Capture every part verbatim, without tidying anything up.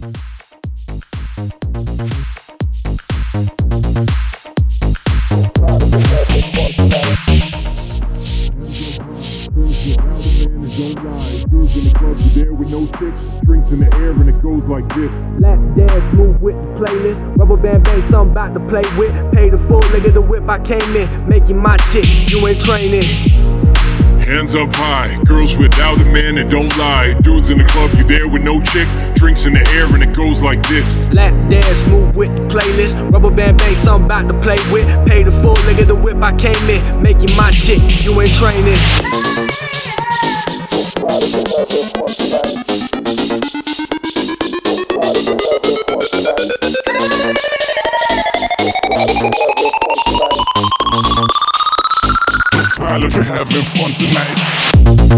Drinks in the air and it goes like this. Lap dance, move with the playlist. Rubber band bang, something about to play with. Pay the full leg of the whip, I came in making my chick, you ain't training. Hands up high, girls without a man and don't lie. Dudes in the club, you there with no chick. Drinks in the air and it goes like this. Lap dance, move with the playlist. Rubber band bang, something about to play with. Pay the full leg of the whip, I came in making my chick, you ain't training. Smile if you're having fun tonight.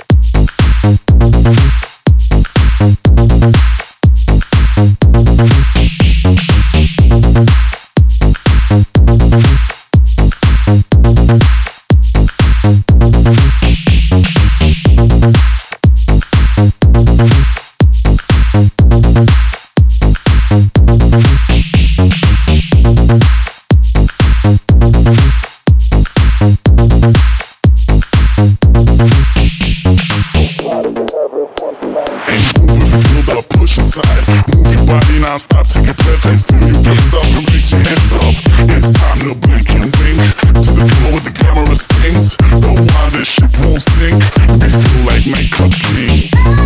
Move your body non-stop, take a breath and feel your gaze up and raise your hands up. It's time to blink and wink to the girl with the glamorous things. Don't mind this ship won't sink. We feel like nightclub king.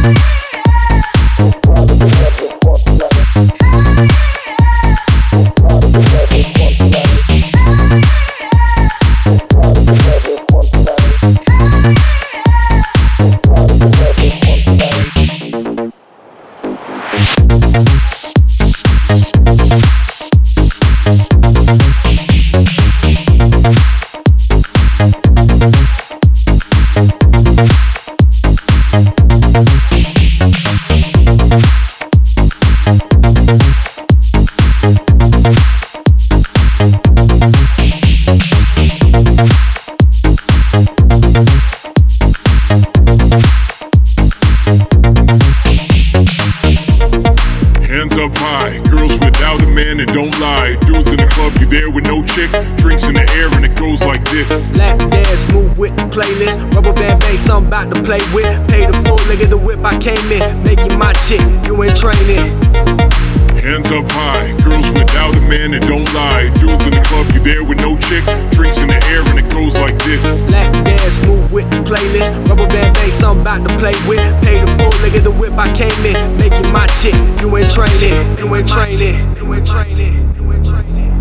Hands up high, girls without a man and don't lie. Dudes in the club, you there with no chick. Drinks in the air and it goes like this. Lap dance, move with the playlist. Rubber band bang, something about to play with. Pay the full leg of the whip, I came in making my chick, you ain't training. Hands up high, girls without a man and don't lie. Dudes in the club, you there with no chick. Drinks in the air and it goes like this. Lap dance, move with the playlist. Rubber band bang, something about to play with. Pay the full leg of the whip, I came in making my chick, you ain't training, you ain't training, you ain't training, you ain't training.